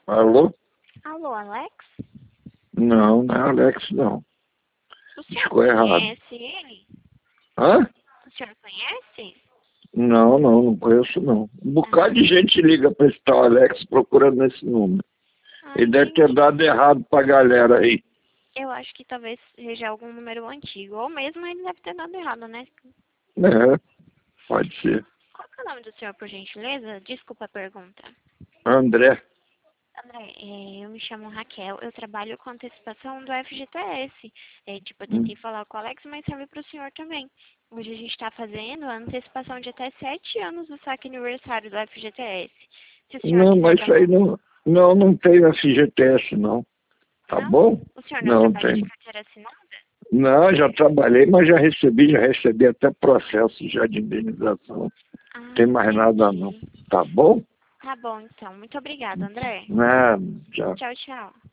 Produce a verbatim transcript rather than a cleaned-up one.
Alô? Alô, Alex? Não, não é Alex, não. O senhor Ficou errado. conhece ele? Hã? O senhor conhece? Não, não, não conheço, não. Um bocado de Ah, gente liga para esse tal Alex procurando esse número. ah, Ele deve ter entendi. dado errado pra galera aí. Eu acho que talvez seja algum número antigo. Ou mesmo ele deve ter dado errado, né? É, pode ser. Qual que é o nome do senhor, por gentileza? Desculpa a pergunta. André. André, é, eu me chamo Raquel, eu trabalho com antecipação do F G T S. É, tipo, eu Hum. tentei falar com o Alex, mas serve para o senhor também. Hoje a gente está fazendo a antecipação de até sete anos do saque aniversário do F G T S. Se o senhor Não, quiser mas dar isso aí uma... não, não, não tem F G T S, não. Tá Não? bom? O senhor não Não trabalha de tem. carteira assinada? Não, já trabalhei, mas já recebi, já recebi até processo já de indenização. Não Ah, tem mais nada, não. entendi. Tá bom? Tá bom, então. Muito obrigada, André. Nada, tchau. Tchau, tchau.